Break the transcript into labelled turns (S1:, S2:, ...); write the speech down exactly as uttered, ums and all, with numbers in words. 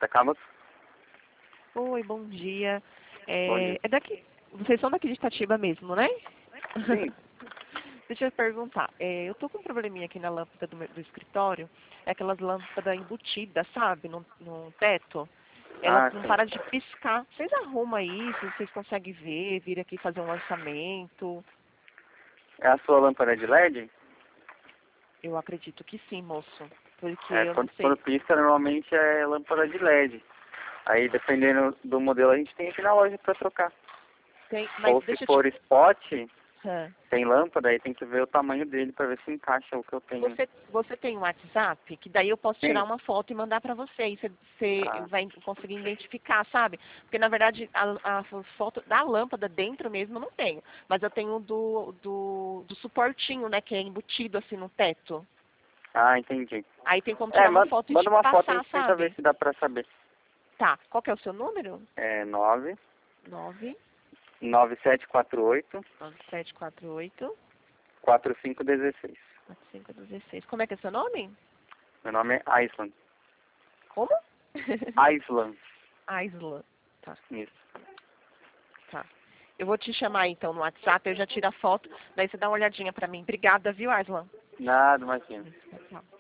S1: Roberta Campos.
S2: Oi, bom dia. É,
S1: Bom dia.
S2: é daqui, vocês são daqui de Itatiba mesmo, né?
S1: Sim.
S2: Deixa eu perguntar. É, eu tô com um probleminha aqui na lâmpada do, meu- do escritório. É aquelas lâmpadas embutidas, sabe? No, no teto. Ela
S1: Ah,
S2: não
S1: sim.
S2: para de piscar. Vocês arrumam isso? Vocês conseguem ver? Vir aqui fazer um orçamento?
S1: É a sua lâmpada de L E D?
S2: Eu acredito que sim, moço. Porque
S1: É,
S2: eu não
S1: quando,
S2: sei.
S1: quando pisca, normalmente é lâmpada de L E D. Aí, dependendo do modelo, a gente tem aqui na loja pra trocar.
S2: Tem, mas
S1: Ou se
S2: deixa eu
S1: for
S2: te...
S1: spot,
S2: Hã.
S1: sem lâmpada, aí tem que ver o tamanho dele pra ver se encaixa o que eu tenho.
S2: Você, você tem um WhatsApp? Que daí eu posso tirar
S1: Sim.
S2: uma foto e mandar pra você. E você, você
S1: Ah,
S2: vai conseguir identificar, sabe? Porque na verdade a, a foto da lâmpada dentro mesmo eu não tenho. Mas eu tenho do, do, do suportinho, né? Que é embutido assim no teto.
S1: ah, entendi.
S2: Aí tem como
S1: É,
S2: tirar uma
S1: manda,
S2: foto e
S1: manda
S2: te
S1: uma foto e a
S2: passar,
S1: gente tenta ver
S2: sabe?
S1: se dá pra saber.
S2: Tá. Qual que é o seu número?
S1: É nove
S2: Nove
S1: nove sete quatro oito
S2: nove sete quatro oito
S1: quatro cinco um seis.
S2: quatro cinco um seis. Como é que é seu nome?
S1: Meu nome é Island.
S2: Como?
S1: Island.
S2: Isla. Tá.
S1: Isso.
S2: Tá. Eu vou te chamar então no WhatsApp, eu já tiro a foto, daí você dá uma olhadinha pra mim. Obrigada, viu, Arslan?
S1: Nada, imagina.
S2: Tchau.